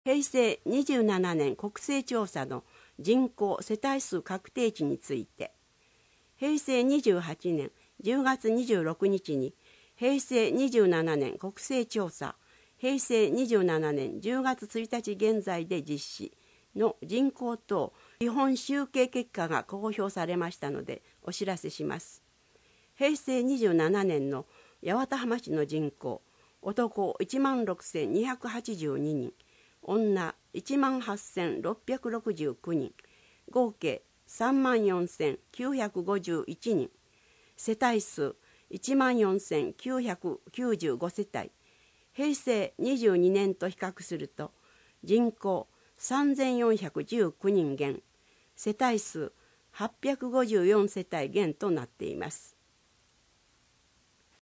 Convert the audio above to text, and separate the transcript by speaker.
Speaker 1: 平成27年国勢調査の人口世帯数確定値について、平成28年10月26日に平成27年国勢調査、平成27年10月1日現在で実施の人口等基本集計結果が公表されましたのでお知らせします。平成27年の八幡浜市の人口、男16,282人、女18,669人、合計34,951人、世帯数14,995世帯、平成22年と比較すると人口3,419人減、世帯数854世帯減となっています。